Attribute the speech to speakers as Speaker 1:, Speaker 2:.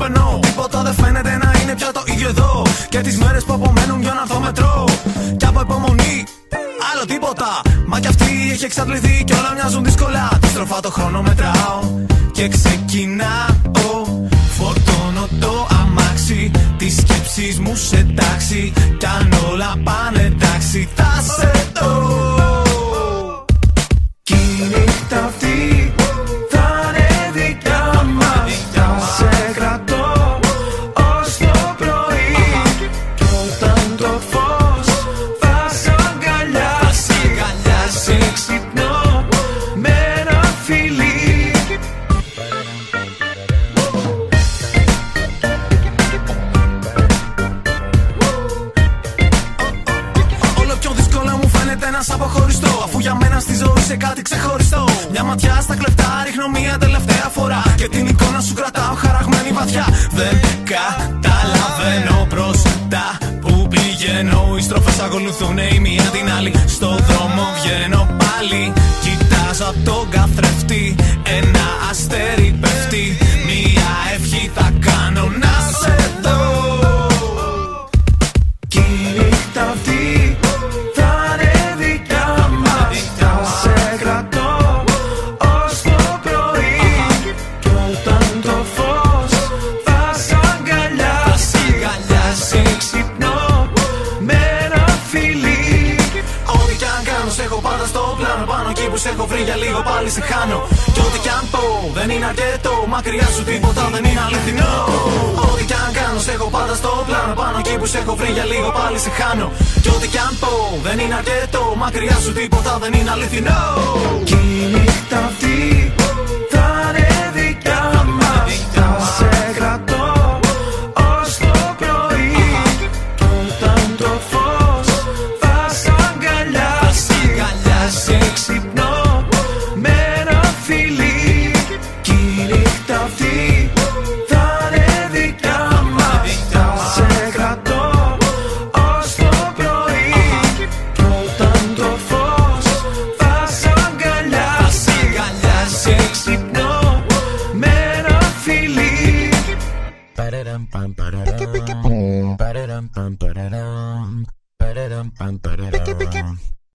Speaker 1: περνώ. Τίποτα δεν φαίνεται να είναι πια το ίδιο εδώ. Και τις μέρες που απομένουν για να έρθω μετρό. Κι από υπομονή, άλλο τίποτα. Μα κι αυτή έχει εξαντληθεί κι όλα μοιάζουν δύσκολα. Τη στροφά το χρόνο μετράω και ξεκινάω. Φορτώνω το αμάξι, τις σκέψεις μου σε τάξη. Κι αν όλα πάνε εντάξει θα σε δω. Κι η νύχτα αυτή θα είναι δικιά μας. Θα σε κρατώ ως το πρωί. Κι όταν το φως θα σ' αγκαλιάσει, σε ξυπνώ με ένα φιλί. Όλο πιο δύσκολο μου φαίνεται να σ' αποχωριστώ, αφού για μένα στη ζωή σε κάτι ξεχωριστό. Μια ματιά στα κλεφτά ρίχνω μια τελευταία φορά. Και την εικόνα σου κρατάω χαραγμένη βαθιά. Δεν καταλαβαίνω προς τα που πηγαίνω. Οι στροφές ακολουθούν η μία την άλλη. Στο δρόμο βγαίνω πάλι. Κοιτάζω απ' τον καθρέφτη. Ένα αστέρι πέφτει. Μια ευχή θα κάνω να σε δω. Κι η νύχτα αυτή θα είναι δικιά μας. Θα σε κρατώ ως το πρωί. Κι όταν το φως θα σ' αγκαλιάσει, σε ξυπνώ με ένα φιλί. Ό,τι κι αν κάνω σ' έχω πάντα στο πλάνο. Πάνω εκεί που σ' έχω βρει για λίγο πάλι σε χάνω. Κι ό,τι κι αν πω δεν είναι αρκετό. Μακριά σου τίποτα δεν είναι αληθινό. Ό,τι κι αν κάνω σ' έχω πάντα στο πλάνο. Πάνω εκεί που σ' έχω βρει για λίγο πάλι σε χάνω. Κι ό,τι κι αν πω δεν είναι αρκετό. Μακριά σου τίποτα δεν είναι αληθινό. Κι η νύχτα αυτή